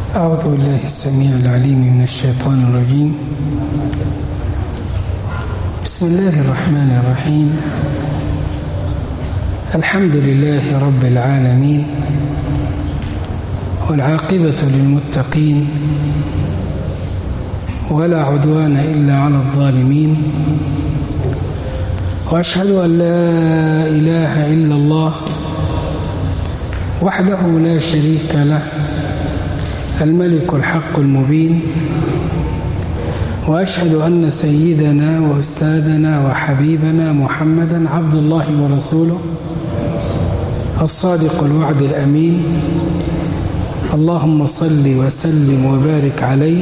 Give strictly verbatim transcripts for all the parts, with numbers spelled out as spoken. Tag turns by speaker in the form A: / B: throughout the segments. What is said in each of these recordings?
A: أعوذ بالله السميع العليم من الشيطان الرجيم. بسم الله الرحمن الرحيم. الحمد لله رب العالمين، والعاقبة للمتقين، ولا عدوان إلا على الظالمين، وأشهد أن لا إله إلا الله وحده لا شريك له، الملك الحق المبين، وأشهد أن سيدنا وأستاذنا وحبيبنا محمدا عبد الله ورسوله الصادق الوعد الأمين. اللهم صل وسلم وبارك عليه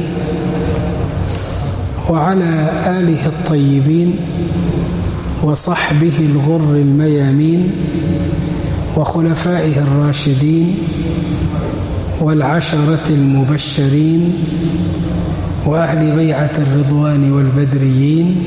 A: وعلى آله الطيبين وصحبه الغر الميامين وخلفائه الراشدين والعشرة المبشرين وأهل بيعة الرضوان والبدريين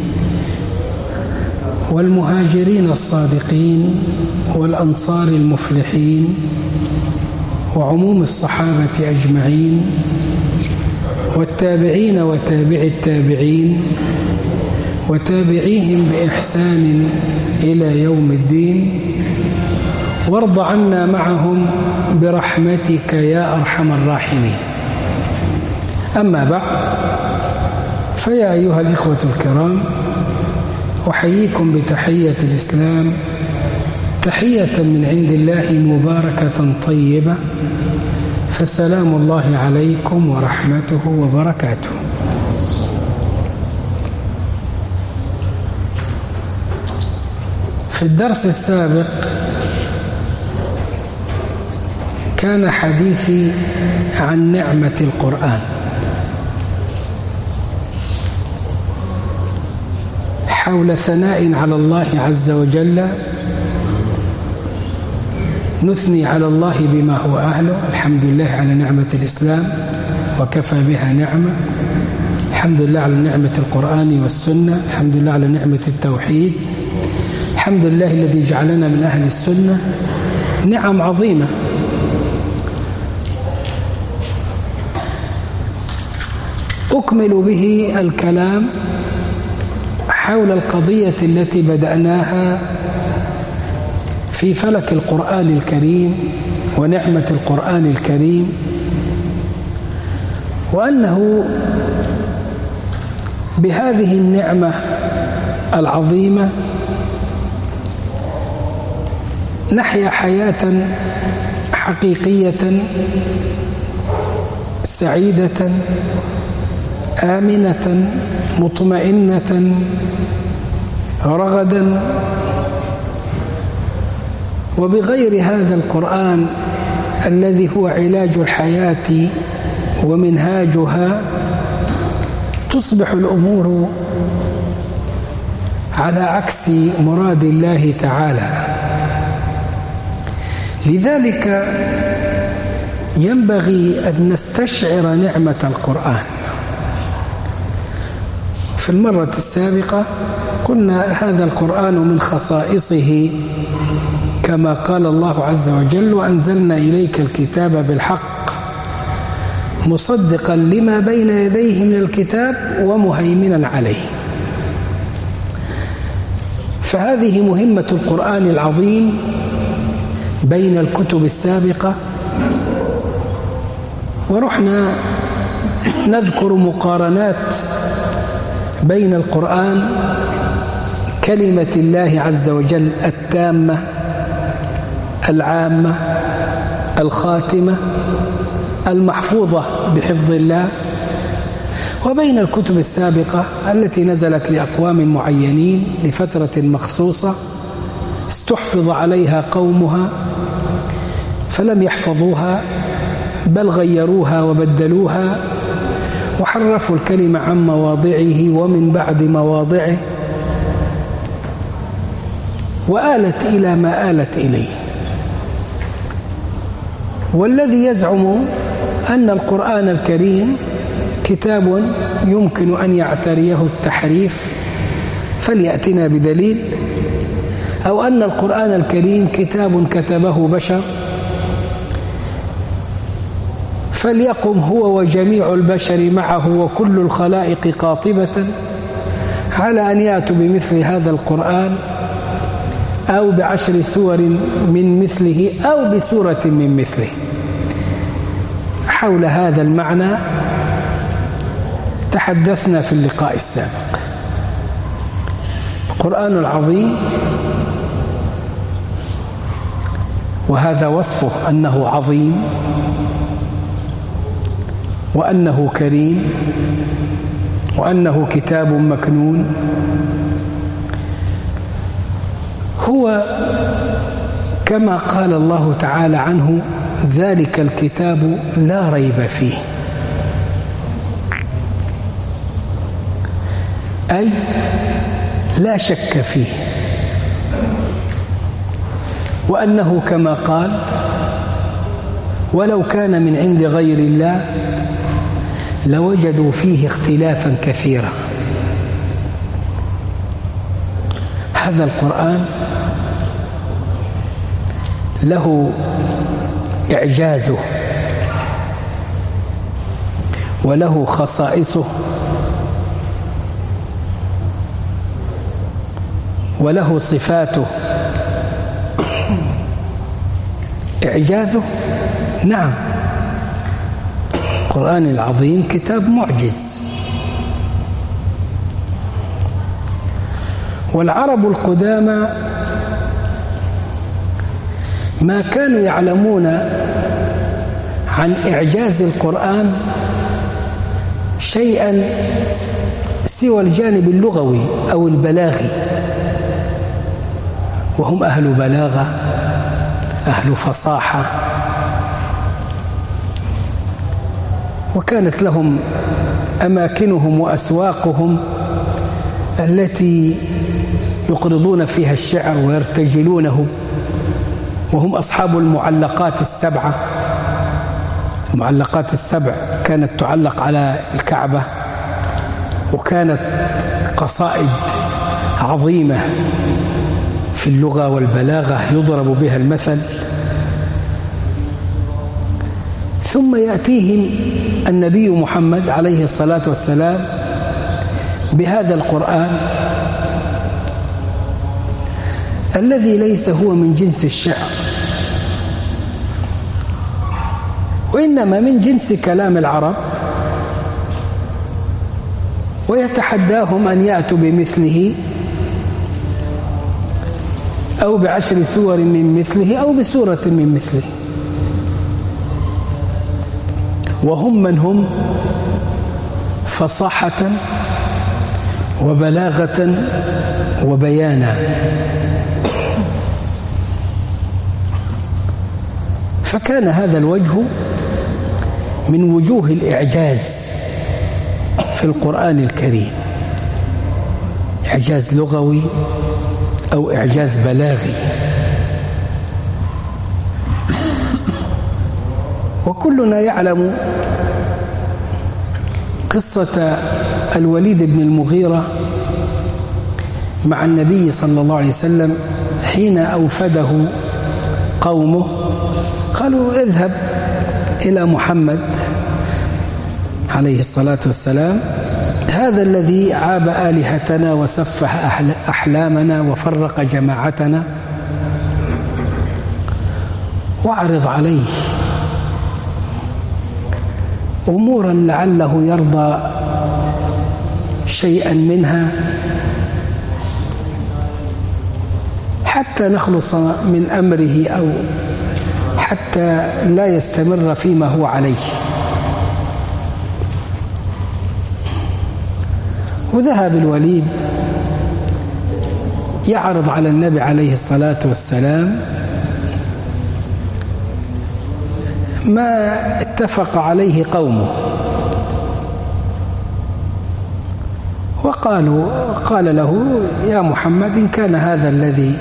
A: والمهاجرين الصادقين والأنصار المفلحين وعموم الصحابة أجمعين والتابعين وتابع التابعين وتابعيهم بإحسان إلى يوم الدين، وارض عنا معهم برحمتك يا أرحم الراحمين. أما بعد، فيا أيها الإخوة الكرام، أحييكم بتحية الإسلام، تحية من عند الله مباركة طيبة، فسلام الله عليكم ورحمته وبركاته. في الدرس السابق كان حديثي عن نعمة القرآن، حول ثناء على الله عز وجل، نثني على الله بما هو أهله. الحمد لله على نعمة الإسلام وكفى بها نعمة، الحمد لله على نعمة القرآن والسنة، الحمد لله على نعمة التوحيد، الحمد لله الذي جعلنا من أهل السنة. نعم عظيمة. أكمل به الكلام حول القضية التي بدأناها في فلك القرآن الكريم ونعمة القرآن الكريم، وأنه بهذه النعمة العظيمة نحيا حياة حقيقية سعيدة آمنة مطمئنة رغدا. وبغير هذا القرآن الذي هو علاج الحياة ومنهاجها تصبح الأمور على عكس مراد الله تعالى. لذلك ينبغي أن نستشعر نعمة القرآن. في المرة السابقة قلنا هذا القرآن من خصائصه كما قال الله عز وجل: وأنزلنا إليك الكتاب بالحق مصدقا لما بين يديه من الكتاب ومهيمنا عليه. فهذه مهمة القرآن العظيم بين الكتب السابقة. ورحنا نذكر مقارنات بين القرآن كلمة الله عز وجل التامة العامة الخاتمة المحفوظة بحفظ الله، وبين الكتب السابقة التي نزلت لأقوام معينين لفترة مخصوصة استحفظ عليها قومها فلم يحفظوها، بل غيروها وبدلوها وحرفوا الكلمة عن مواضعه ومن بعد مواضعه، وآلت إلى ما آلت إليه. والذي يزعم أن القرآن الكريم كتاب يمكن أن يعتريه التحريف فليأتنا بدليل، أو أن القرآن الكريم كتاب كتبه بشر فليقم هو وجميع البشر معه وكل الخلائق قاطبة على أن يأتوا بمثل هذا القرآن أو بعشر سور من مثله أو بسورة من مثله. حول هذا المعنى تحدثنا في اللقاء السابق. القرآن العظيم، وهذا وصفه أنه عظيم وأنه كريم وأنه كتاب مكنون، هو كما قال الله تعالى عنه: ذلك الكتاب لا ريب فيه، أي لا شك فيه، وأنه كما قال: ولو كان من عند غير الله لوجدوا فيه اختلافا كثيرا. هذا القرآن له إعجازه وله خصائصه وله صفاته. إعجازه، نعم، القرآن العظيم كتاب معجز. والعرب القدامى ما كانوا يعلمون عن إعجاز القرآن شيئا سوى الجانب اللغوي أو البلاغي، وهم أهل بلاغة، أهل فصاحة، وكانت لهم أماكنهم وأسواقهم التي يقرضون فيها الشعر ويرتجلونه، وهم أصحاب المعلقات السبعة. المعلقات السبع كانت تعلق على الكعبة، وكانت قصائد عظيمة في اللغة والبلاغة يضرب بها المثل. ثم يأتيهم النبي محمد عليه الصلاة والسلام بهذا القرآن الذي ليس هو من جنس الشعر، وإنما من جنس كلام العرب، ويتحداهم أن يأتوا بمثله أو بعشر سور من مثله أو بسورة من مثله. وهم من هم فصاحة وبلاغة وبيانا. فكان هذا الوجه من وجوه الإعجاز في القرآن الكريم، إعجاز لغوي أو إعجاز بلاغي. وكلنا يعلم قصة الوليد بن المغيرة مع النبي صلى الله عليه وسلم حين أوفده قومه، قالوا: اذهب إلى محمد عليه الصلاة والسلام، هذا الذي عاب آلهتنا وسفه أحلامنا وفرق جماعتنا، واعرض عليه أمورا لعله يرضى شيئا منها حتى نخلص من أمره، أو حتى لا يستمر فيما هو عليه. وذهب الوليد يعرض على النبي عليه الصلاة والسلام ما اتفق عليه قومه، وقالوا قال له: يا محمد، إن كان هذا الذي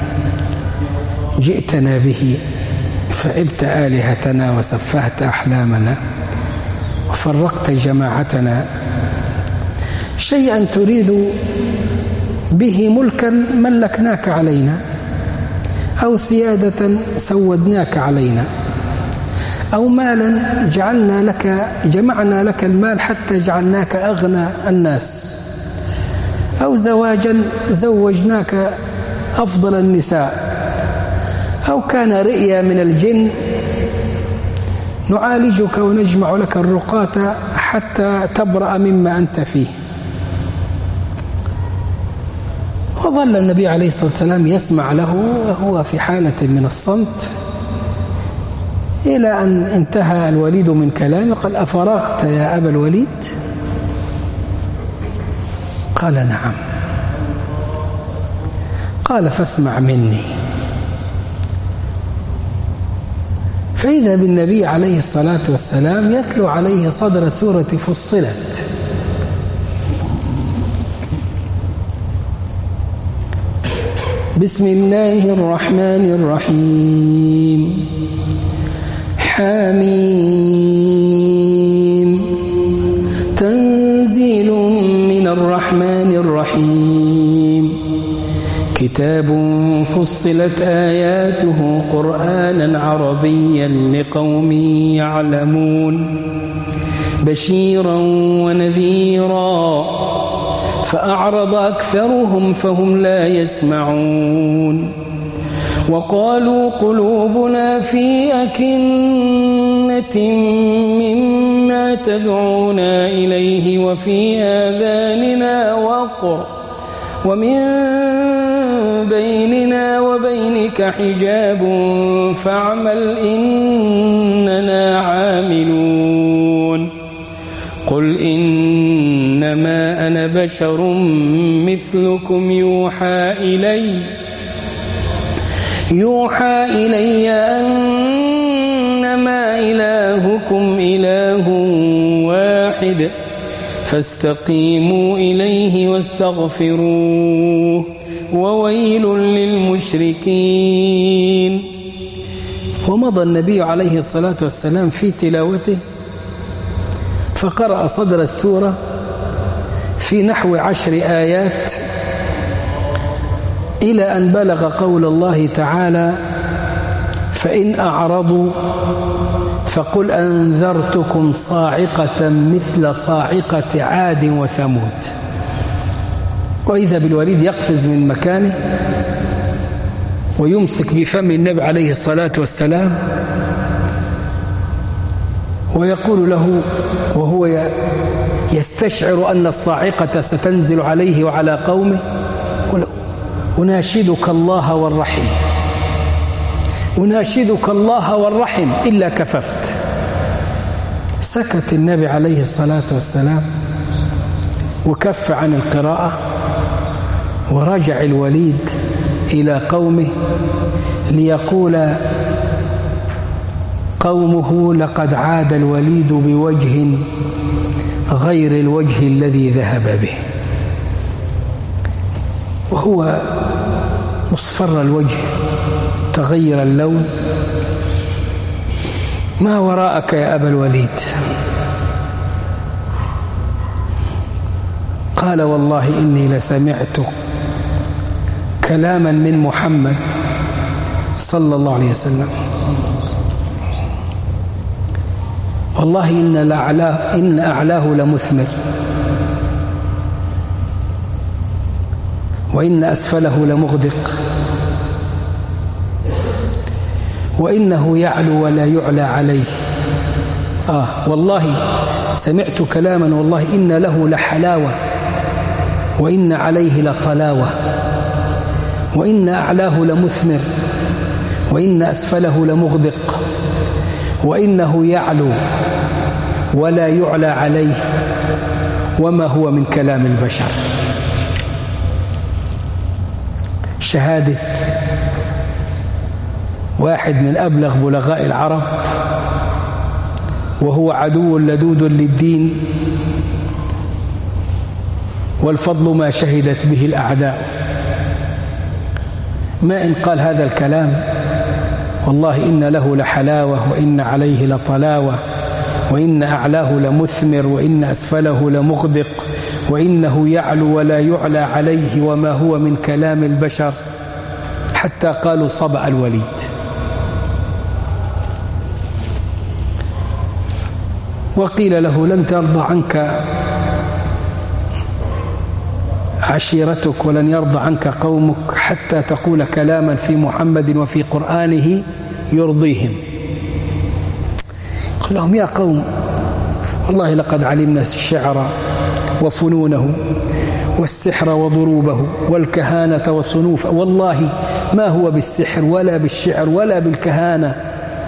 A: جئتنا به فعبت آلهتنا وسفهت أحلامنا وفرقت جماعتنا، شيئا تريد به ملكا ملكناك علينا، أو سيادة سودناك علينا، أو مالا جعلنا لك جمعنا لك المال حتى جعلناك أغنى الناس، أو زواجا زوجناك أفضل النساء، أو كان رئيا من الجن نعالجك ونجمع لك الرقاة حتى تبرأ مما أنت فيه. وظل النبي عليه الصلاة والسلام يسمع له وهو في حالة من الصمت إلى أن انتهى الوليد من كلامه. قال: أفرغت يا أبا الوليد؟ قال: نعم. قال: فاسمع مني. فإذا بالنبي عليه الصلاة والسلام يتلو عليه صدر سورة فصلت. بسم الله الرحمن الرحيم. حميم. تنزيل من الرحمن الرحيم. كتاب فصلت آياته قرآنا عربيا لقوم يعلمون بشيرا ونذيرا فأعرض أكثرهم فهم لا يسمعون. وقالوا قلوبنا في أكنة مما تدعونا إليه وفي آذاننا وقر ومن بيننا وبينك حجاب فاعمل إننا عاملون. قل إنما أنا بشر مثلكم يوحى إلي يوحى إلي أنما إلهكم إله واحد فاستقيموا إليه واستغفروه وويل للمشركين. ومضى النبي عليه الصلاة والسلام في تلاوته فقرأ صدر السورة في نحو عشر آيات إلى أن بلغ قول الله تعالى: فإن أعرضوا فقل أنذرتكم صاعقة مثل صاعقة عاد وثمود. وإذا بالوليد يقفز من مكانه ويمسك بفم النبي عليه الصلاة والسلام ويقول له وهو يستشعر أن الصاعقة ستنزل عليه وعلى قومه: أناشدك الله والرحم أناشدك الله والرحم إلا كففت. سكت النبي عليه الصلاة والسلام وكف عن القراءة، ورجع الوليد إلى قومه ليقول قومه: لقد عاد الوليد بوجه غير الوجه الذي ذهب به. وهو مصفر الوجه تغير اللون: ما وراءك يا أبا الوليد؟ قال: والله إني لسمعت كلاما من محمد صلى الله عليه وسلم، والله إن لأعلاه إن أعلاه لمثمر وإن أسفله لمغدق وإنه يعلو ولا يعلى عليه. آه والله سمعت كلاما والله إن له لحلاوة وإن عليه لطلاوة وإن أعلاه لمثمر وإن أسفله لمغدق وإنه يعلو ولا يعلى عليه وما هو من كلام البشر. شهادة واحد من أبلغ بلغاء العرب وهو عدو لدود للدين، والفضل ما شهدت به الأعداء. ما إن قال هذا الكلام: والله إن له لحلاوة وإن عليه لطلاوة وإن أعلاه لمثمر وإن أسفله لمغدق وإنه يعلو ولا يعلى عليه وما هو من كلام البشر، حتى قالوا صبأ الوليد. وقيل له لن ترضى عنك عشيرتك ولن يرضى عنك قومك حتى تقول كلاما في محمد وفي قرآنه يرضيهم. قل لهم يا قوم والله لقد علمنا الشعر وفنونه والسحر وضروبه والكهانة والصنوف، والله ما هو بالسحر ولا بالشعر ولا بالكهانة.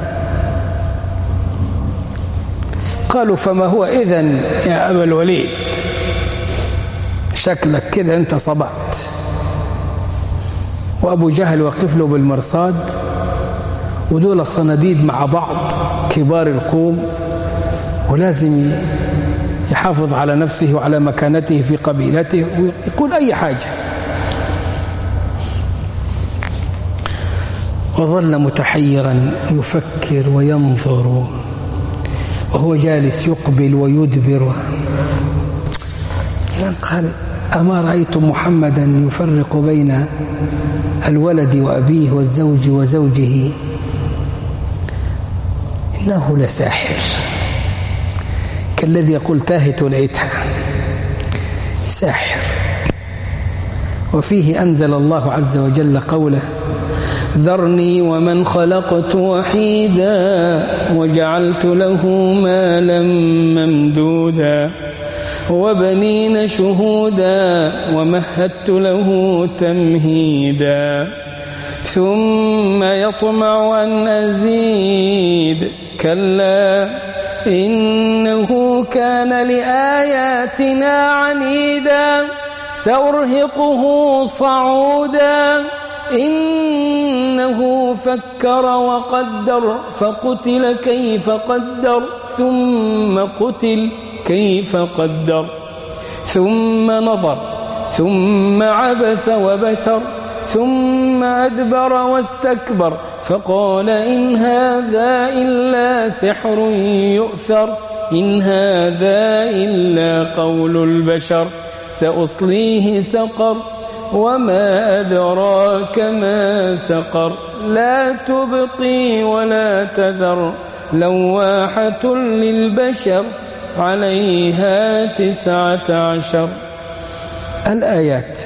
A: قالوا فما هو إذن يا أبا الوليد؟ شكلك كده أنت صبعت. وأبو جهل وقف له بالمرصاد، ودول الصناديد مع بعض كبار القوم، ولازم يحافظ على نفسه وعلى مكانته في قبيلته ويقول أي حاجة. وظل متحيرا يفكر وينظر وهو جالس يقبل ويدبر. قال أما رأيتم محمدا يفرق بين الولد وأبيه والزوج وزوجه؟ إنه لساحر كالذي يقول تاهت لقيتها، ساحر. وفيه أنزل الله عز وجل قوله ذرني ومن خلقت وحيدا وجعلت له مالا ممدودا وبنين شهودا ومهدت له تمهيدا ثم يطمع أن أزيد كلا إنه كان لآياتنا عنيدا سأرهقه صعودا إنه فكر وقدر فقتل كيف قدر ثم قتل كيف قدر ثم نظر ثم عبس وبسر ثم أدبر واستكبر فقال إن هذا إلا سحر يؤثر إن هذا إلا قول البشر سأصليه سقر وما أدراك ما سقر لا تبقي ولا تذر لواحة للبشر عليها تسعة عشر. الآيات.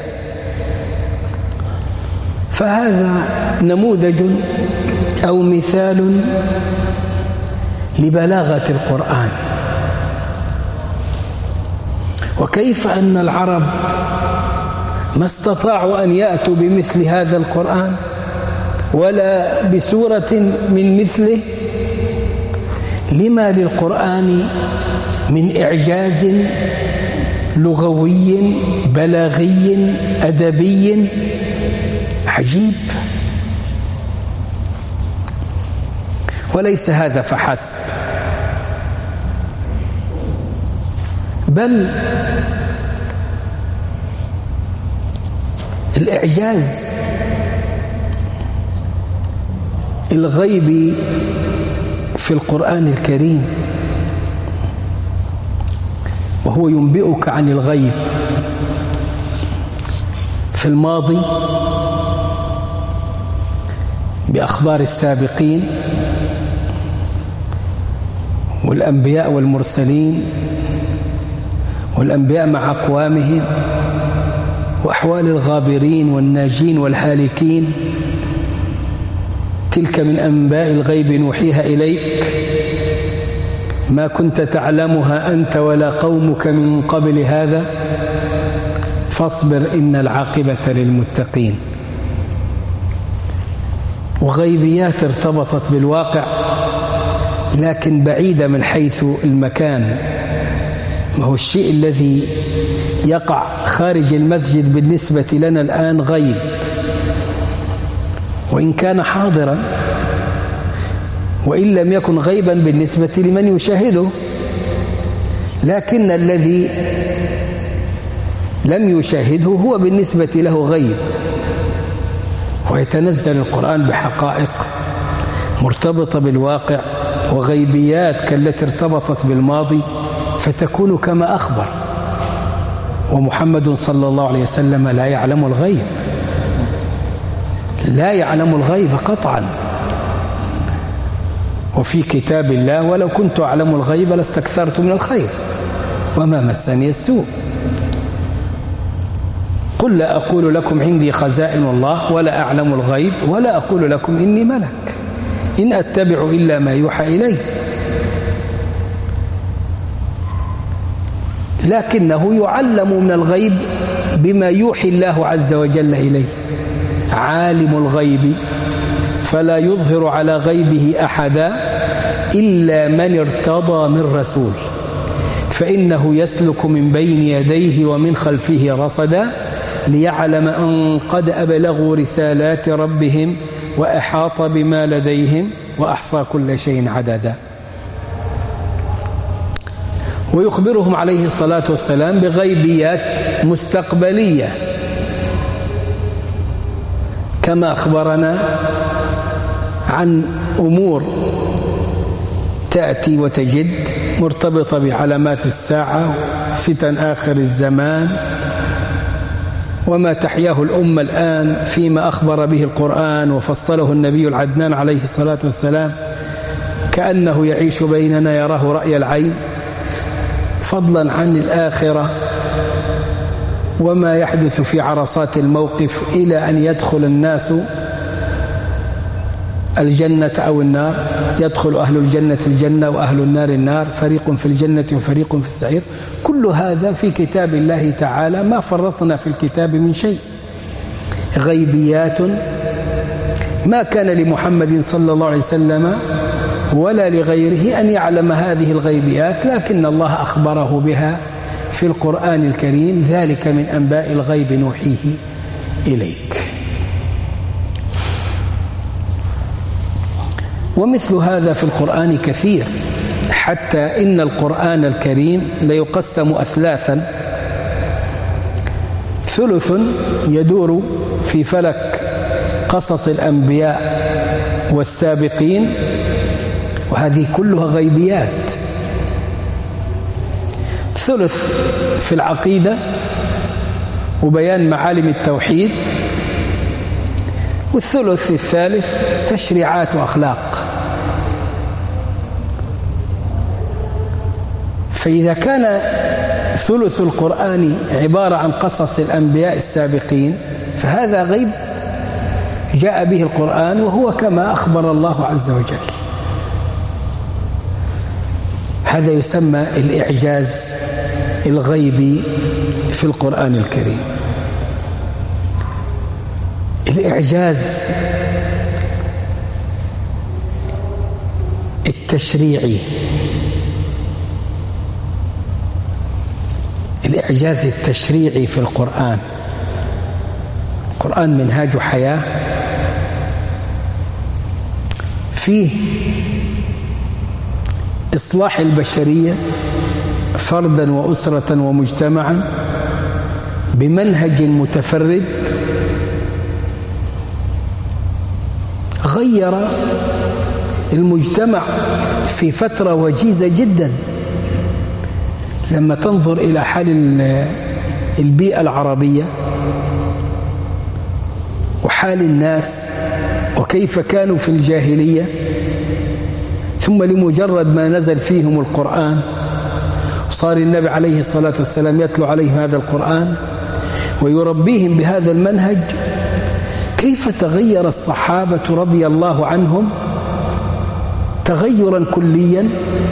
A: فهذا نموذج أو مثال لبلاغة القرآن، وكيف أن العرب ما استطاعوا أن يأتوا بمثل هذا القرآن ولا بسورة من مثله. لما للقرآن من إعجاز لغوي بلاغي أدبي عجيب. وليس هذا فحسب، بل الإعجاز الغيبي في القرآن الكريم، وهو ينبئك عن الغيب في الماضي بأخبار السابقين والأنبياء والمرسلين والأنبياء مع أقوامهم وأحوال الغابرين والناجين والهالكين. تلك من أنباء الغيب نوحيها إليك ما كنت تعلمها أنت ولا قومك من قبل هذا فاصبر إن العاقبة للمتقين. وغيبيات ارتبطت بالواقع لكن بعيدة من حيث المكان. ما هو الشيء الذي يقع خارج المسجد بالنسبة لنا الآن غيب، وإن كان حاضرا، وإن لم يكن غيبا بالنسبة لمن يشاهده، لكن الذي لم يشاهده هو بالنسبة له غيب. ويتنزل القرآن بحقائق مرتبطة بالواقع وغيبيات كالتي ارتبطت بالماضي فتكون كما أخبر. ومحمد صلى الله عليه وسلم لا يعلم الغيب، لا يعلم الغيب قطعا. وفي كتاب الله ولو كنت أعلم الغيب لاستكثرت من الخير وما مسني السوء. قل لا أقول لكم عندي خزائن الله ولا أعلم الغيب ولا أقول لكم إني ملك إن أتبع إلا ما يوحى إلي لكنه يعلم من الغيب بما يوحي الله عز وجل إليه. عالم الغيب فلا يظهر على غيبه أحدا إلا من ارتضى من رسول فإنه يسلك من بين يديه ومن خلفه رصدا ليعلم أن قد أبلغوا رسالات ربهم وأحاط بما لديهم وأحصى كل شيء عددا. ويخبرهم عليه الصلاة والسلام بغيبيات مستقبلية كما أخبرنا عن أمور تأتي وتجد مرتبطة بعلامات الساعة فتن آخر الزمان وما تحياه الأمة الآن فيما أخبر به القرآن وفصله النبي العدنان عليه الصلاة والسلام كأنه يعيش بيننا يراه رأي العين، فضلا عن الآخرة وما يحدث في عرصات الموقف إلى أن يدخل الناس الجنة أو النار، يدخل أهل الجنة الجنة وأهل النار النار، فريق في الجنة وفريق في السعير. كل هذا في كتاب الله تعالى، ما فرطنا في الكتاب من شيء. غيبيات ما كان لمحمد صلى الله عليه وسلم ولا لغيره أن يعلم هذه الغيبيات، لكن الله أخبره بها في القرآن الكريم. ذلك من أنباء الغيب نوحيه إليك. ومثل هذا في القرآن كثير، حتى إن القرآن الكريم ليقسم أثلاثا: ثلث يدور في فلك قصص الأنبياء والسابقين، وهذه كلها غيبيات. ثلث في العقيدة وبيان معالم التوحيد، والثلث الثالث تشريعات وأخلاق. فإذا كان ثلث القرآن عبارة عن قصص الأنبياء السابقين فهذا غيب جاء به القرآن وهو كما أخبر الله عز وجل. هذا يسمى الإعجاز الغيبي في القرآن الكريم. الإعجاز التشريعي، الإعجاز التشريعي في القرآن. القرآن منهاج حياة، فيه إصلاح البشرية فردا وأسرة ومجتمعا بمنهج متفرد غير المجتمع في فترة وجيزة جدا. لما تنظر إلى حال البيئة العربية وحال الناس وكيف كانوا في الجاهلية، ثم لمجرد ما نزل فيهم القرآن صار النبي عليه الصلاة والسلام يتلو عليهم هذا القرآن ويربيهم بهذا المنهج، كيف تغير الصحابة رضي الله عنهم تغيرا كليا،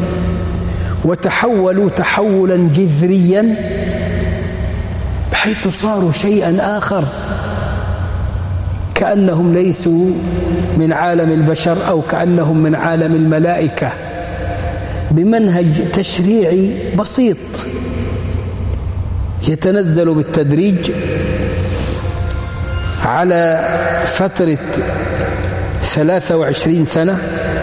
A: وتحولوا تحولا جذريا بحيث صاروا شيئا آخر، كأنهم ليسوا من عالم البشر أو كأنهم من عالم الملائكة، بمنهج تشريعي بسيط يتنزل بالتدريج على فترة ثلاثة وعشرين سنة.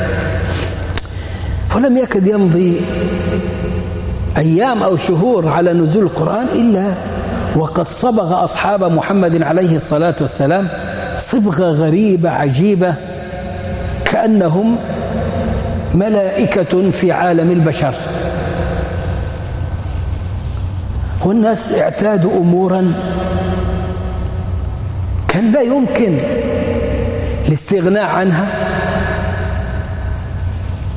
A: ولم يكد يمضي أيام أو شهور على نزول القرآن إلا وقد صبغ أصحاب محمد عليه الصلاة والسلام صبغة غريبة عجيبة، كأنهم ملائكة في عالم البشر. والناس اعتادوا أمورا كان لا يمكن الاستغناء عنها،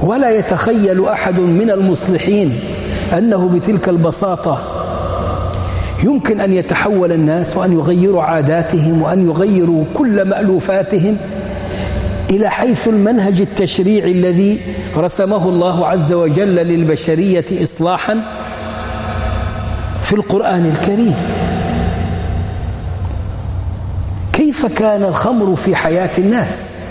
A: ولا يتخيل أحد من المصلحين أنه بتلك البساطة يمكن أن يتحول الناس وأن يغيروا عاداتهم وأن يغيروا كل مألوفاتهم إلى حيث المنهج التشريعي الذي رسمه الله عز وجل للبشرية إصلاحا في القرآن الكريم. كيف كان الخمر في حياة الناس؟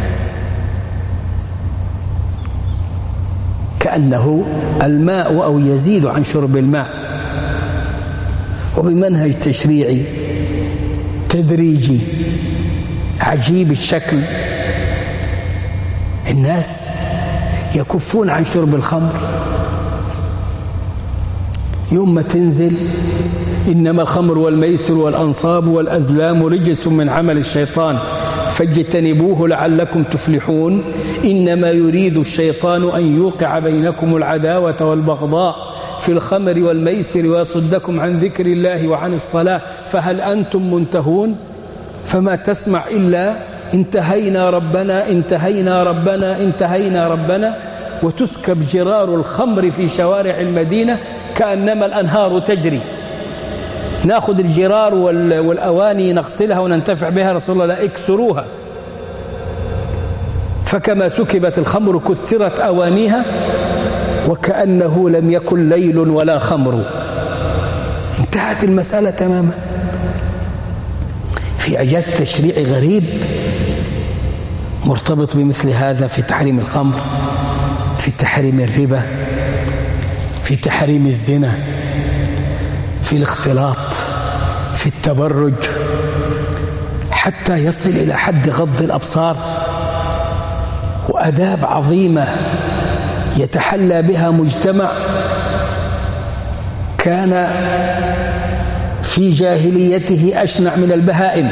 A: كأنه الماء أو يزيد عن شرب الماء، وبمنهج تشريعي تدريجي عجيب الشكل الناس يكفون عن شرب الخمر. يوم ما تنزل إنما الخمر والميسر والأنصاب والأزلام رجس من عمل الشيطان فاجتنبوه لعلكم تفلحون، إنما يريد الشيطان أن يوقع بينكم العداوة والبغضاء في الخمر والميسر ويصدكم عن ذكر الله وعن الصلاة فهل أنتم منتهون؟ فما تسمع إلا انتهينا ربنا انتهينا ربنا انتهينا ربنا، وتسكب جرار الخمر في شوارع المدينة كأنما الأنهار تجري. ناخذ الجرار والأواني نغسلها وننتفع بها، رسول الله لا اكسروها، فكما سكبت الخمر كسرت أوانيها وكأنه لم يكن ليل ولا خمر. انتهت المسألة تماما. في إعجاز تشريعي غريب مرتبط بمثل هذا في تحريم الخمر، في تحريم الربا، في تحريم الزنا، في الاختلاط، في التبرج، حتى يصل إلى حد غض الأبصار، وآداب عظيمة يتحلى بها مجتمع كان في جاهليته أشنع من البهائم،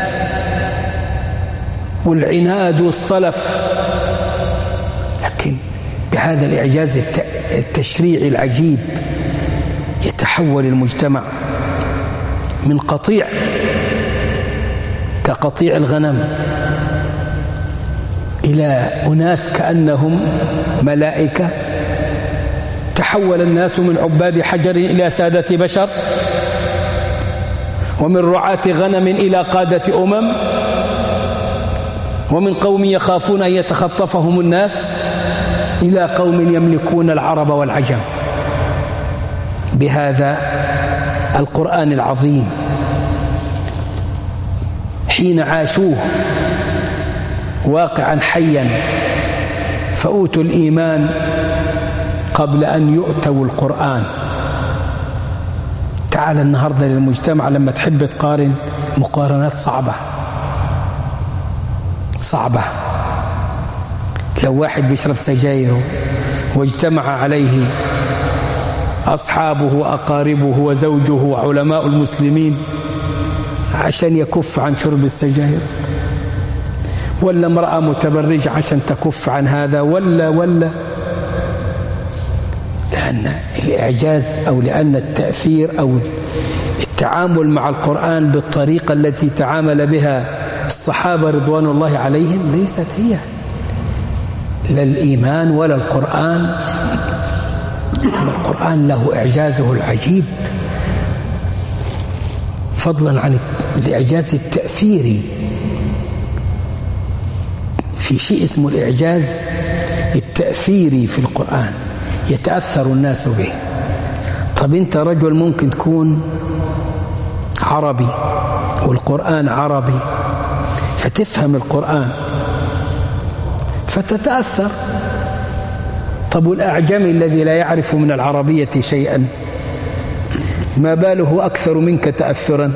A: والعناد والصلف. لكن بهذا الإعجاز التشريعي العجيب يتحول المجتمع من قطيع كقطيع الغنم إلى أناس كأنهم ملائكة. تحول الناس من عباد حجر إلى سادة بشر، ومن رعاة غنم إلى قادة أمم، ومن قوم يخافون أن يتخطفهم الناس إلى قوم يملكون العرب والعجم. بهذا القرآن العظيم حين عاشوه واقعا حيا فأوتوا الإيمان قبل أن يؤتوا القرآن. تعال النهاردة للمجتمع لما تحب تقارن مقارنات صعبة صعبة. لو واحد بيشرب سجايره واجتمع عليه أصحابه وأقاربه وزوجه وعلماء المسلمين عشان يكف عن شرب السجاير، ولا امرأة متبرجة عشان تكف عن هذا، ولا ولا لأن الإعجاز أو لأن التأثير أو التعامل مع القرآن بالطريقة التي تعامل بها الصحابة رضوان الله عليهم ليست هي لا الإيمان ولا القرآن. القرآن له إعجازه العجيب، فضلا عن الإعجاز التأثيري. في شيء اسمه الإعجاز التأثيري في القرآن يتأثر الناس به. طب أنت رجل ممكن تكون عربي والقرآن عربي فتفهم القرآن فتتأثر. طب والأعجمي الذي لا يعرف من العربية شيئا ما باله أكثر منك تأثرا؟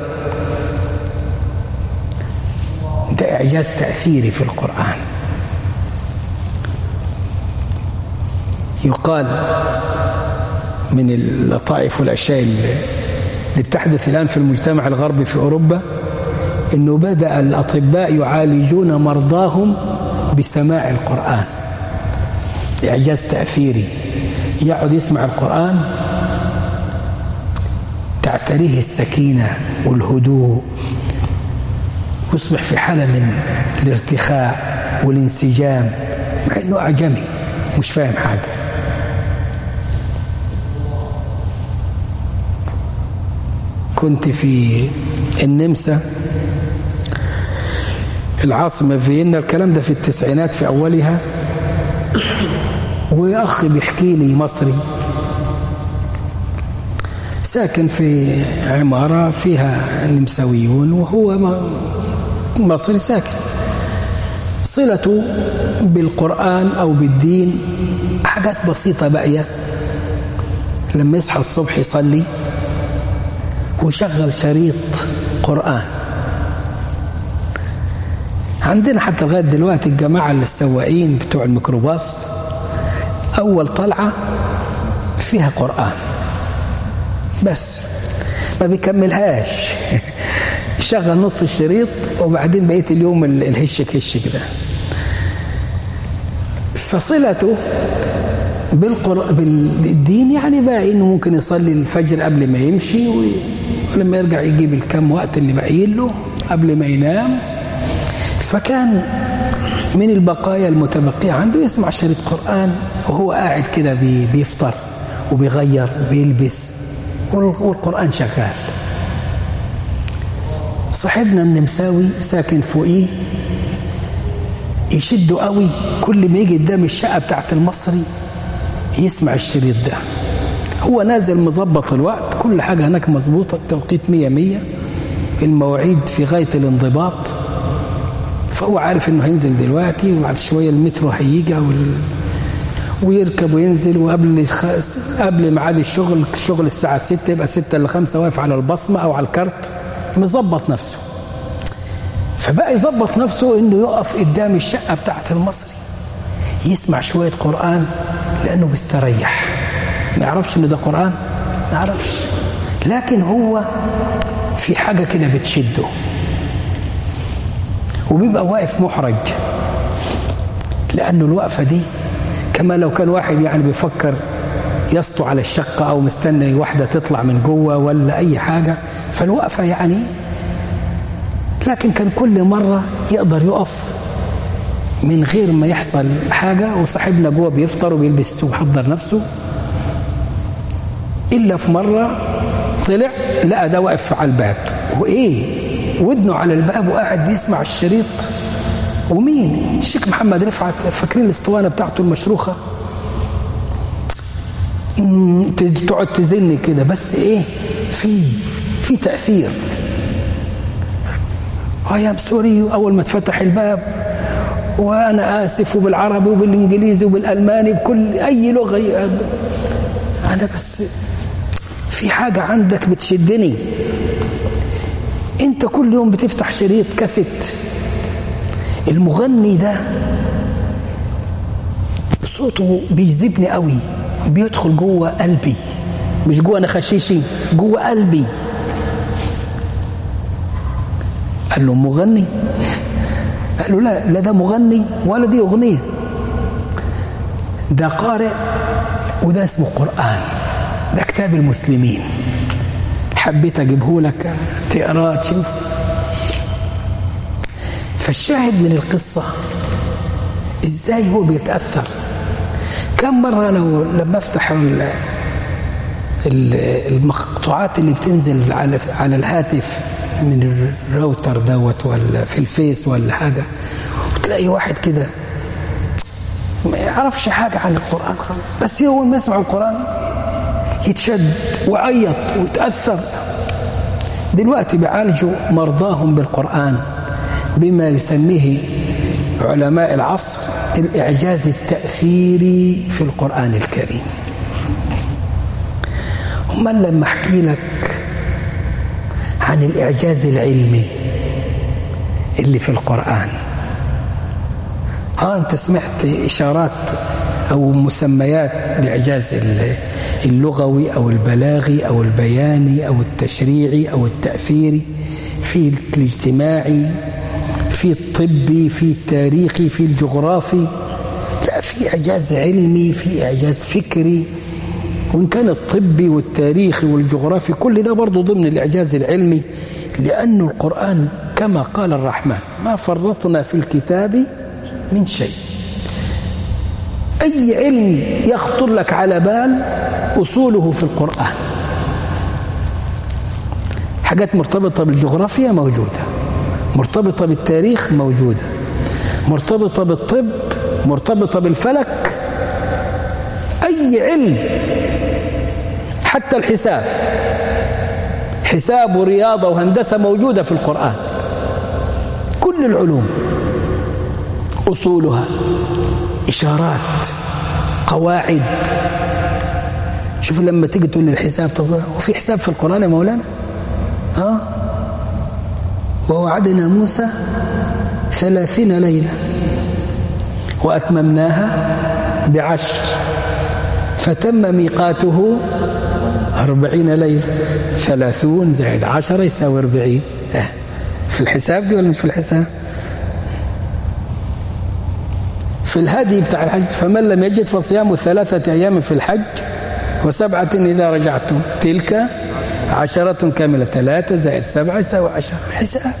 A: ده إعجاز تأثيري في القرآن. يقال من اللطائف والأشياء اللي بتحدث الآن في المجتمع الغربي في أوروبا أنه بدأ الأطباء يعالجون مرضاهم بسماع القرآن. إعجاز تأثيري، يقعد يسمع القرآن تعتريه السكينة والهدوء، يصبح في حالة من الارتخاء والانسجام، مع أنه أعجمي مش فاهم حاجة. كنت في النمسا العاصمة فيينا، الكلام ده في التسعينات في أولها، وأخي بيحكي لي مصري ساكن في عمارة فيها نمساويون وهو مصري ساكن. صلته بالقرآن أو بالدين حاجات بسيطة باقية، لما يصحى الصبح يصلي ويشغل شريط قرآن. عندنا حتى لغاية دلوقتي الجماعة السواقين بتوع الميكروباص أول طلعة فيها قرآن بس ما بيكملهاش شغل نص الشريط وبعدين بقيت اليوم الهشك هشك ده. فصلته بالقر... بالدين يعني بقى إنه ممكن يصلي الفجر قبل ما يمشي، ولما يرجع يجيب الكم وقت اللي باقيين له قبل ما ينام. فكان من البقايا المتبقية عنده يسمع شريط قرآن وهو قاعد كده بي... بيفطر وبيغير وبيلبس والقرآن شغال. صاحبنا النمساوي ساكن فوقيه يشده قوي، كل ما يجي قدام الشقة بتاعت المصري يسمع الشريط ده. هو نازل مظبط الوقت، كل حاجة هناك مظبوطة، التوقيت مية مية، المواعيد في غاية الانضباط. فهو عارف انه هينزل دلوقتي وبعد شوية المترو هيجي وال... ويركب وينزل، وقبل خ... قبل ميعاد الشغل الشغل الساعة ستة يبقى ستة إلا خمسة واقف على البصمة أو على الكارت مظبط نفسه. فبقى يظبط نفسه إنه يقف قدام الشقة بتاعت المصري يسمع شوية قرآن لأنه بيستريح. ما يعرفش إنه ده قرآن، ما يعرفش، لكن هو في حاجة كده بتشده وبيبقى واقف محرج، لأنه الوقفة دي كما لو كان واحد يعني بيفكر يسطو على الشقة أو مستني واحدة تطلع من جوه ولا أي حاجة، فالوقفة يعني. لكن كان كل مرة يقدر يقف من غير ما يحصل حاجة، وصاحبنا جوه بيفطر وبيلبس وحضر نفسه. إلا في مرة طلع لقى ده واقف على الباب وإيه ودنه على الباب وقاعد بيسمع الشريط. ومين؟ الشيخ محمد رفعت، فاكرين الاسطوانة بتاعته المشروخة؟ تقعد تزن كده بس ايه في في تأثير. يا سوري، أول ما تفتح الباب وأنا آسف، وبالعربي وبالإنجليزي وبالألماني بكل أي لغة، أنا بس في حاجة عندك بتشدني. أنت كل يوم بتفتح شريط كاسيت، المغني ده صوته بيجذبني قوي، بيدخل جوه قلبي، مش جوه أنا خشيشي، جوه قلبي. قال له مغني؟ قال له لا لا ده مغني ولا دي أغنية، ده قارئ وده اسمه قرآن، ده كتاب المسلمين، حبيت أجيبه لك تقرأ تشوف. فالشاهد من القصة إزاي هو بيتأثر. كم مرة أنا لما أفتح المقطوعات اللي بتنزل على على الهاتف من الراوتر دوت ولا في الفيس ولا حاجة، وتلاقي واحد كده ما يعرفش حاجة عن القرآن خالص، بس هو ما يسمع القرآن يتشد ويعيط ويتأثر. دلوقتي بيعالجوا مرضاهم بالقرآن بما يسميه علماء العصر الإعجاز التأثيري في القرآن الكريم. هم لما أحكي لك عن الإعجاز العلمي اللي في القرآن، ها أنت سمعت إشارات أو مسميات الإعجاز اللغوي أو البلاغي أو البياني أو التشريعي أو التأثيري، في الاجتماعي، في الطبي، في التاريخي، في الجغرافي. لا، في إعجاز علمي، في إعجاز فكري. وإن كان الطبي والتاريخي والجغرافي كل ده برضو ضمن الإعجاز العلمي، لأن القرآن كما قال الرحمن ما فرطنا في الكتاب من شيء. أي علم يخطر لك على بال أصوله في القرآن. حاجات مرتبطة بالجغرافيا موجودة، مرتبطة بالتاريخ موجودة، مرتبطة بالطب، مرتبطة بالفلك، أي علم، حتى الحساب، حساب ورياضة وهندسة موجودة في القرآن. كل العلوم أصولها، إشارات، قواعد. شوف لما تيجي تقول للحساب، طب وفي حساب في القرآن يا مولانا؟ آه ووعدنا موسى ثلاثين ليلة وأتممناها بعشر فتم ميقاته أربعين ليلة. ثلاثون زائد عشرة يساوي أربعين. آه. في الحساب دي ولا مش في الحساب؟ في الهدي بتاع الحج، فمن لم يجد فصيام ثلاثة أيام في الحج وسبعة إذا رجعتم تلك عشرة كاملة. ثلاثة زائد سبعة يساوي عشرة. حساب.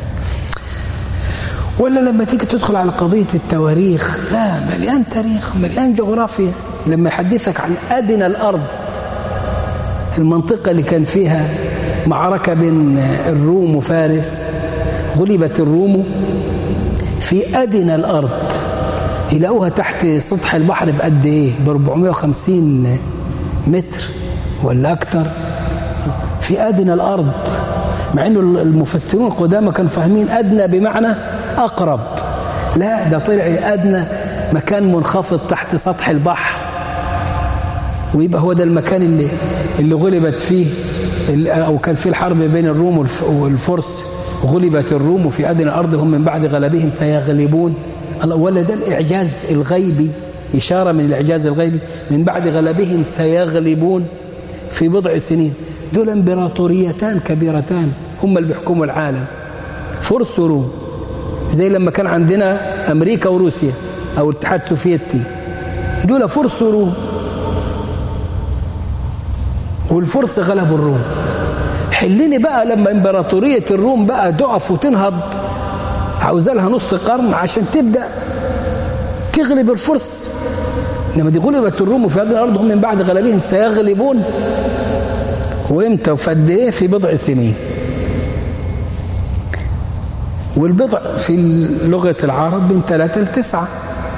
A: ولا لما تيجي تدخل على قضية التواريخ، لا، مليان تاريخ، مليان جغرافيا. لما يحدثك عن أدنى الأرض، المنطقة اللي كان فيها معركة بين الروم وفارس، غلبت الروم في أدنى الأرض، يلاقوها تحت سطح البحر بقد إيه؟ ب أربعمائة وخمسين متر ولا أكتر، في أدنى الأرض. مع إنه المفسرون القدامى كانوا فاهمين أدنى بمعنى أقرب، لا، ده طلع أدنى مكان منخفض تحت سطح البحر، ويبقى هو ده المكان اللي اللي غلبت فيه، أو كان فيه الحرب بين الروم والفرس. غلبت الروم في أدنى الأرض هم من بعد غلبهم سيغلبون. ولا ده الإعجاز الغيبي، إشارة من الإعجاز الغيبي، من بعد غلبهم سيغلبون في بضع سنين. دول امبراطوريتان كبيرتان هم اللي بيحكموا العالم، فرس وروم. زي لما كان عندنا أمريكا وروسيا أو الاتحاد السوفيتي، دول فرس وروم، والفرس غلبوا الروم. حلني بقى لما امبراطورية الروم بقى تقف وتنهض، عاوزة لها نص قرن عشان تبدأ تغلب الفرس. إنما دي غلبت الروم في هذه الأرض هم من بعد غلبهم سيغلبون. وإمتى وفد إيه؟ في بضع سنين. والبضع في لغة العرب من ثلاثة لتسعة.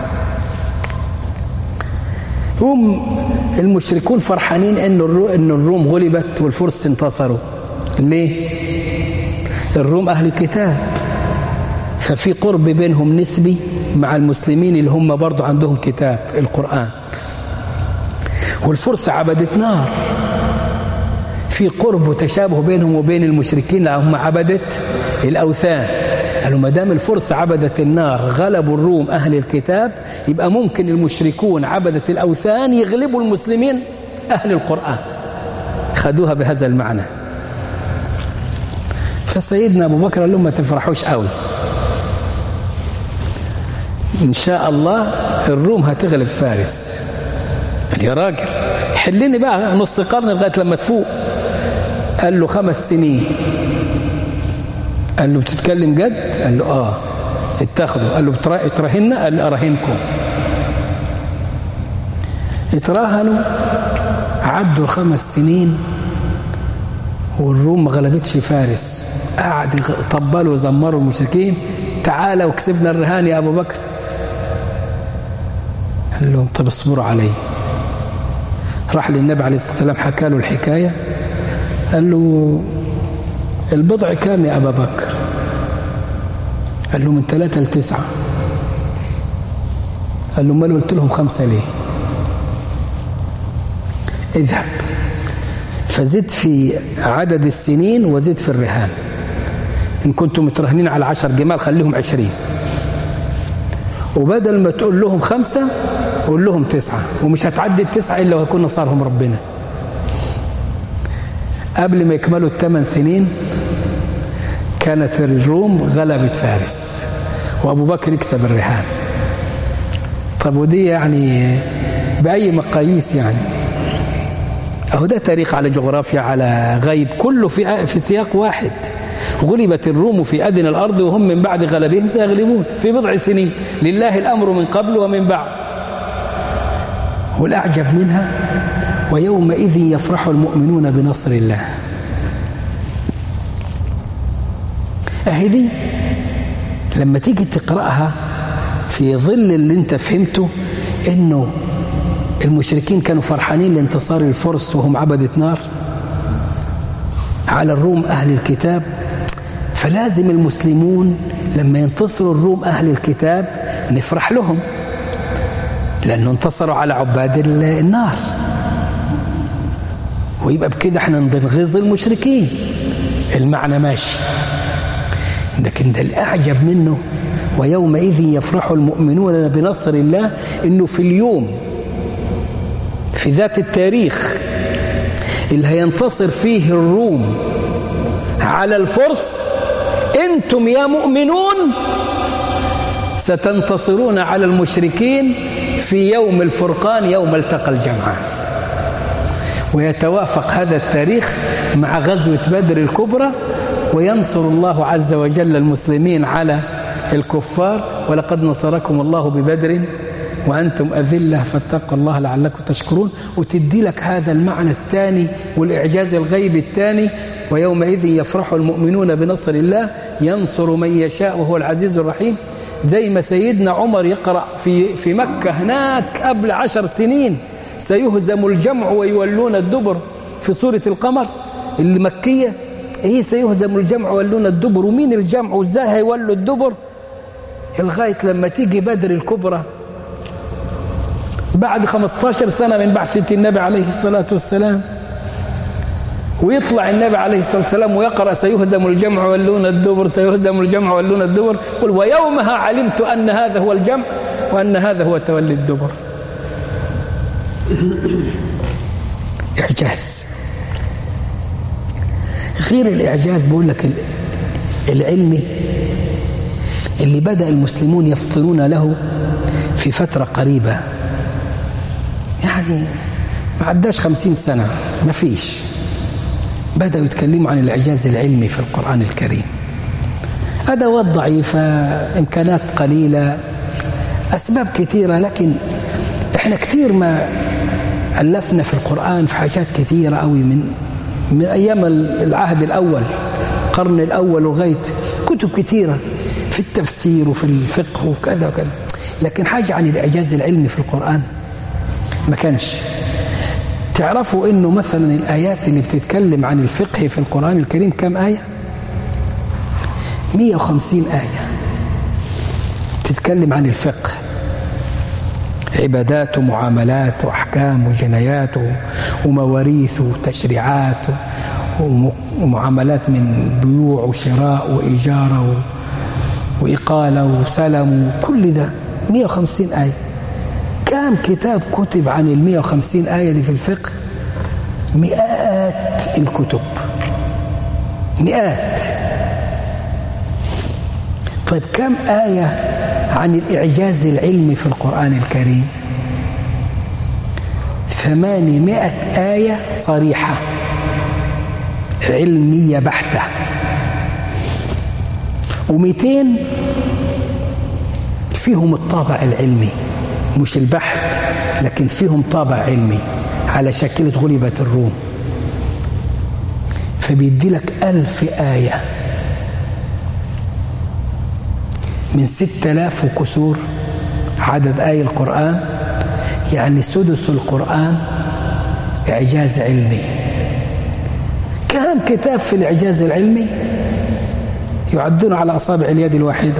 A: هم المشركون فرحانين إن الروم غلبت والفرس انتصروا. ليه؟ الروم أهل كتاب، ففي قرب بينهم نسبي مع المسلمين اللي هم برضو عندهم كتاب القرآن. والفرس عبدت نار، في قرب وتشابه بينهم وبين المشركين اللي هم عبدت الأوثان. قالوا ما دام الفرس عبدت النار غلبوا الروم أهل الكتاب، يبقى ممكن المشركون عبدت الأوثان يغلبوا المسلمين أهل القرآن. خدوها بهذا المعنى. فسيدنا أبو بكر قال لهم ما تفرحوش قوي، إن شاء الله الروم هتغلب فارس. قال يا راجل حلني بقى نص قرن لغاية لما تفوق. قال له خمس سنين. قال له بتتكلم جد؟ قال له آه. اتخذوا. قال له اتراهنا؟ قال له أراهنكم. اتراهنوا، عدوا الخمس سنين والروم ما غلبتش فارس. قعد طبلوا وزمروا المشركين، تعالى وكسبنا الرهان يا أبو بكر. قال لهم طب اصبروا علي. راح للنبي عليه الصلاة والسلام حكى له الحكاية. قال له البضع كام يا أبا بكر؟ قال له من ثلاثة لتسعة. قال له ما قلت لهم خمسة ليه؟ اذهب فزد في عدد السنين وزد في الرهان. إن كنتم مترهنين على عشر جمال خليهم عشرين، وبدل ما تقول لهم خمسة قول لهم تسعة، ومش هتعدي التسعة إلا ويكون نصارهم ربنا. قبل ما يكملوا الثمان سنين كانت الروم غلبت فارس وأبو بكر يكسب الرهان. طب ودي يعني بأي مقاييس يعني؟ أهو ده تاريخ على جغرافيا على غيب، كله في في سياق واحد. غلبت الروم في أدنى الأرض وهم من بعد غلبهم سيغلبون في بضع سنين. لله الأمر من قبل ومن بعد. والأعجب منها ويومئذ يفرح المؤمنون بنصر الله. أهدي لما تيجي تقرأها في ظل اللي انت فهمته انه المشركين كانوا فرحانين لانتصار الفرس وهم عبدة نار على الروم أهل الكتاب، فلازم المسلمون لما ينتصروا الروم أهل الكتاب نفرح لهم لأنه انتصروا على عباد النار، ويبقى بكده احنا بنغيظ المشركين. المعنى ماشي، لكن ده الأعجب منه ويومئذ يفرح المؤمنون بنصر الله، إنه في اليوم في ذات التاريخ اللي هينتصر فيه الروم على الفرس، أنتم يا مؤمنون ستنتصرون على المشركين في يوم الفرقان يوم التقى الجمعان. ويتوافق هذا التاريخ مع غزوة بدر الكبرى، وينصر الله عز وجل المسلمين على الكفار. ولقد نصركم الله ببدر وأنتم أذلة فاتقوا الله لعلكم تشكرون. وتدي لك هذا المعنى الثاني والإعجاز الغيبي الثاني، ويومئذ يفرح المؤمنون بنصر الله ينصر من يشاء وهو العزيز الرحيم. زي ما سيدنا عمر يقرأ في في مكة هناك قبل عشر سنين سيهزم الجمع ويولون الدبر في سورة القمر اللي مكية، إيه سيهزم الجمع ويولون الدبر، ومين الجمع وإزاي هيولوا الدبر، لغاية لما تيجي بدر الكبرى بعد خمسة عشر سنة من بعثة النبي عليه الصلاة والسلام، ويطلع النبي عليه الصلاة والسلام ويقرأ سيهزم الجمع ويولون الدبر سيهزم الجمع ويولون الدبر، قل ويومها علمت أن هذا هو الجمع وأن هذا هو تولي الدبر. إعجاز. غير الإعجاز بقول لك العلمي اللي بدأ المسلمون يفطنون له في فترة قريبة، يعني ما عداش خمسين سنة، ما فيش، بدأوا يتكلموا عن الإعجاز العلمي في القرآن الكريم. أدوات ضعيفة، إمكانات قليلة، أسباب كثيرة، لكن إحنا كثير ما ألفنا في القرآن في حاجات كثيرة قوي من من أيام العهد الأول، القرن الأول لغاية كتب كثيرة في التفسير وفي الفقه وكذا وكذا، لكن حاجة عن الإعجاز العلمي في القرآن ما كانش. تعرفوا إنه مثلا الآيات اللي بتتكلم عن الفقه في القرآن الكريم كم آية؟ مئة وخمسين آية تتكلم عن الفقه، عبادات ومعاملات وأحكام وجنايات ومواريث وتشريعات ومعاملات من بيوع وشراء وإيجار وإقالة وسلم وكل ده مئة وخمسين آية. كم كتاب كتب عن المئة وخمسين آية دي في الفقه؟ مئات الكتب، مئات. طيب كم آية عن الإعجاز العلمي في القرآن الكريم؟ ثمانمائة آية صريحة علمية بحتة، ومئتين فيهم الطابع العلمي مش البحث، لكن فيهم طابع علمي على شكل غلبت الروم. فبيدي لك ألف آية من ستة آلاف وكسور عدد آية القرآن، يعني سدس القرآن إعجاز علمي. كم كتاب في الإعجاز العلمي يعدون على أصابع اليد الواحدة.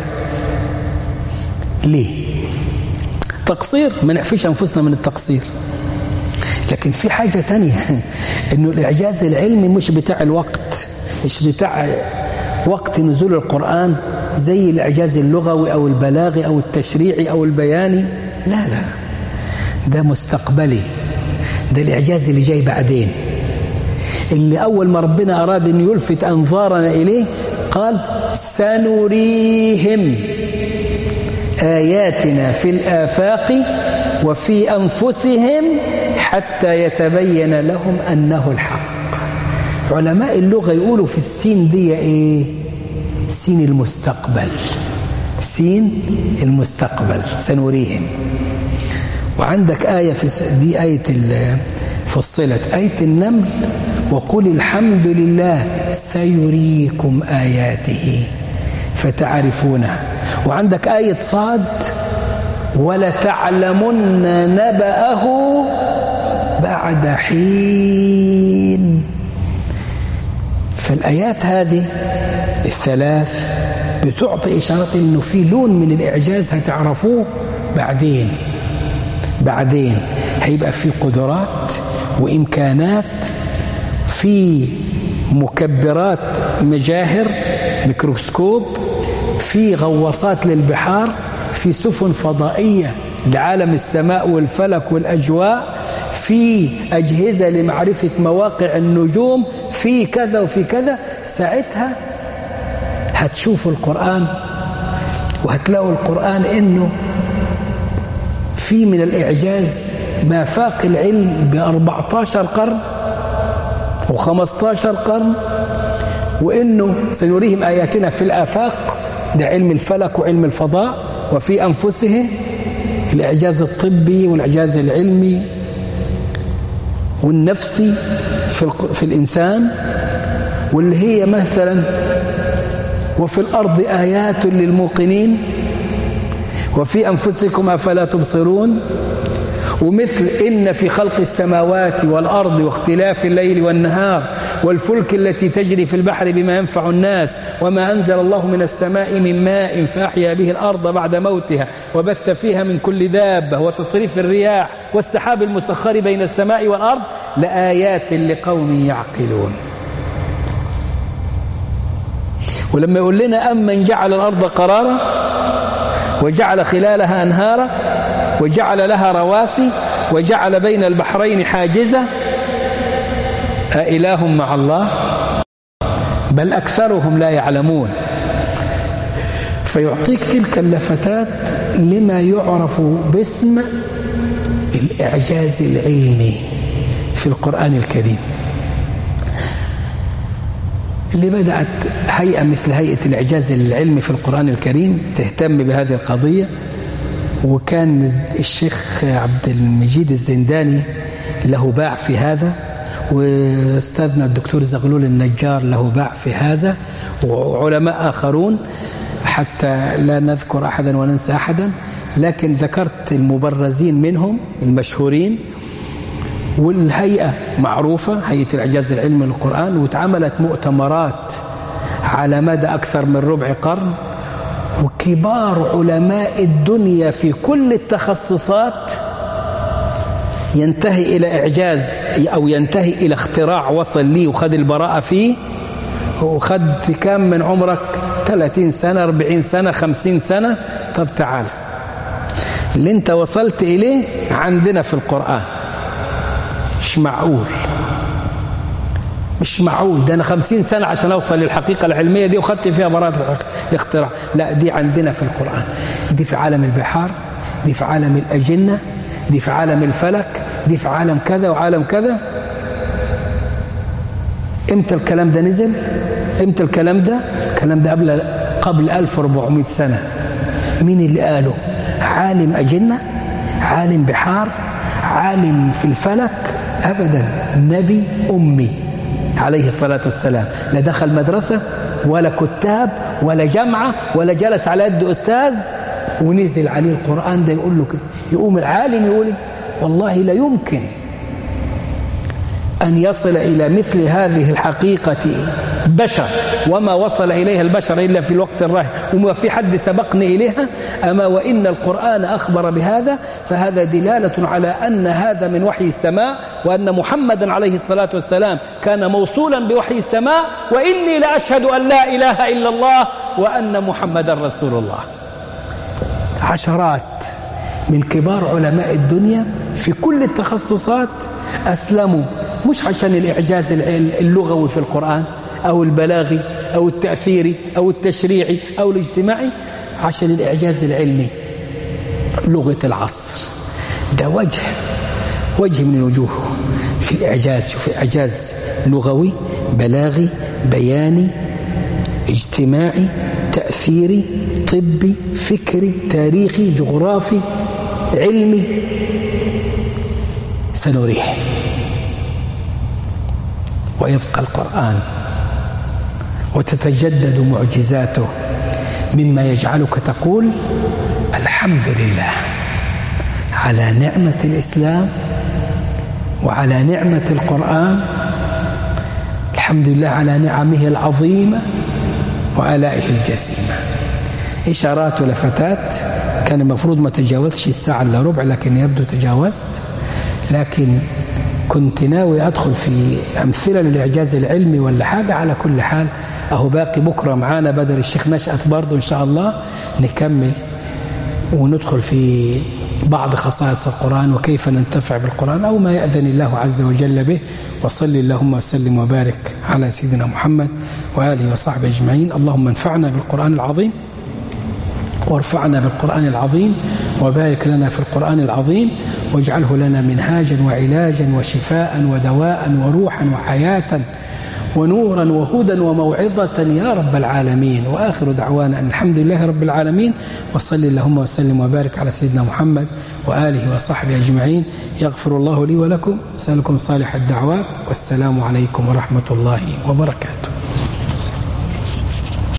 A: ليه؟ تقصير؟ ما نعفيش أنفسنا من التقصير، لكن في حاجة تانية، إنه الإعجاز العلمي مش بتاع الوقت، مش بتاع وقت نزول القرآن زي الإعجاز اللغوي أو البلاغي أو التشريعي أو البياني، لا لا، ده مستقبلي، ده الإعجاز اللي جاي بعدين، اللي أول ما ربنا أراد أن يلفت أنظارنا إليه قال سنريهم آياتنا في الآفاق وفي أنفسهم حتى يتبين لهم أنه الحق. علماء اللغة يقولوا في السين دي إيه؟ سين المستقبل، سين المستقبل، سنريهم. وعندك آية في دي آية فصلت آية النمل وقل الحمد لله سيريكم آياته فتعرفونها. وعندك آية صاد ولتعلمن نبأه بعد حين. فالآيات هذه الثلاث بتعطي إشارة إنه في لون من الإعجاز هتعرفوه بعدين. بعدين هيبقى في قدرات وإمكانات، في مكبرات مجاهر ميكروسكوب، في غواصات للبحار، في سفن فضائية لعالم السماء والفلك والأجواء، في أجهزة لمعرفة مواقع النجوم، في كذا وفي كذا. ساعتها هتشوفوا القرآن وهتلاقوا القرآن إنه في من الإعجاز ما فاق العلم بأربعة عشر قرن وخمسة عشر قرن، وإنه سنريهم آياتنا في الآفاق، ده علم الفلك وعلم الفضاء، وفي أنفسهم الإعجاز الطبي والإعجاز العلمي والنفسي في, في الإنسان، واللي هي مثلا وفي الأرض آيات للموقنين وفي أنفسكم أفلا تبصرون، ومثل إن في خلق السماوات والأرض واختلاف الليل والنهار والفلك التي تجري في البحر بما ينفع الناس وما أنزل الله من السماء من ماء فأحيا به الأرض بعد موتها وبث فيها من كل دابة وتصريف الرياح والسحاب المسخر بين السماء والأرض لآيات لقوم يعقلون. ولما يقول لنا أمن جعل الأرض قرارا وجعل خلالها أنهارا وجعل لها رواسي وجعل بين البحرين حاجزة أإله مع الله بل أكثرهم لا يعلمون. فيعطيك تلك اللفتات لما يعرف باسم الإعجاز العلمي في القرآن الكريم، اللي بدأت هيئة مثل هيئة الإعجاز العلمي في القرآن الكريم تهتم بهذه القضية. وكان الشيخ عبد المجيد الزنداني له باع في هذا، واستاذنا الدكتور زغلول النجار له باع في هذا، وعلماء آخرون، حتى لا نذكر أحدا وننسى أحدا، لكن ذكرت المبرزين منهم المشهورين. والهيئة معروفة، هيئة الإعجاز العلمي للقرآن، واتعملت مؤتمرات على مدى أكثر من ربع قرن، وكبار علماء الدنيا في كل التخصصات ينتهي إلى إعجاز أو ينتهي إلى اختراع وصل لي وخد البراءة فيه، وخد كام من عمرك؟ ثلاثين سنة، أربعين سنة، خمسين سنة. طب تعال، اللي انت وصلت إليه عندنا في القرآن. مش معقول، مش معقول، ده أنا خمسين سنة عشان أوصل للحقيقة العلمية دي وخدت فيها براءة الاختراع. لا، دي عندنا في القرآن، دي في عالم البحار، دي في عالم الأجنة، دي في عالم الفلك، دي في عالم كذا وعالم كذا. امتى الكلام ده نزل؟ امتى الكلام ده؟ الكلام ده قبل قبل ألف وأربعمائة سنة. مين اللي قاله؟ عالم أجنة، عالم بحار، عالم في الفلك؟ أبدا، نبي أمي عليه الصلاة والسلام، لا دخل مدرسة ولا كتاب ولا جامعة ولا جلس على يد أستاذ ونزل عليه القرآن ده يقول له كده. يقوم العالم يقول والله لا يمكن أن يصل إلى مثل هذه الحقيقة بشر، وما وصل إليها البشر إلا في الوقت الراهن، وما في حد سبقني إليها. أما وإن القرآن أخبر بهذا، فهذا دلالة على أن هذا من وحي السماء، وأن محمدا عليه الصلاة والسلام كان موصولا بوحي السماء. وإني لأشهد أن لا إله إلا الله وأن محمدا رسول الله. عشرات من كبار علماء الدنيا في كل التخصصات أسلموا، مش عشان الإعجاز اللغوي في القرآن أو البلاغي أو التأثيري أو التشريعي أو الاجتماعي، عشان الإعجاز العلمي، لغة العصر. ده وجه وجه من وجوهه في الإعجاز. شوف، إعجاز لغوي، بلاغي، بياني، اجتماعي، تأثيري، طبي، فكري، تاريخي، جغرافي، علمي سنريه، ويبقى القرآن وتتجدد معجزاته، مما يجعلك تقول الحمد لله على نعمة الإسلام وعلى نعمة القرآن، الحمد لله على نعمه العظيمة وآلائه الجسيمة. إشارات ولفتات، كان المفروض ما تجاوزش الساعة إلا ربع، لكن يبدو تجاوزت. لكن كنت ناوي أدخل في أمثلة للإعجاز العلمي ولا حاجة. على كل حال أهو باقي بكرة معانا بدل الشيخ نشأت برضو إن شاء الله نكمل وندخل في بعض خصائص القرآن وكيف ننتفع بالقرآن أو ما يأذن الله عز وجل به. وصل اللهم وسلم وبارك على سيدنا محمد وآله وصحبه أجمعين. اللهم انفعنا بالقرآن العظيم وارفعنا بالقرآن العظيم، وبارك لنا في القرآن العظيم، واجعله لنا منهاجا وعلاجا وشفاء ودواء وروحا وحياة ونورا وهدى وموعظة يا رب العالمين. وآخر دعوانا أن الحمد لله رب العالمين. وصل اللهم وسلم وبارك على سيدنا محمد وآله وصحبه أجمعين. يغفر الله لي ولكم، أسألكم صالح الدعوات، والسلام عليكم ورحمة الله وبركاته.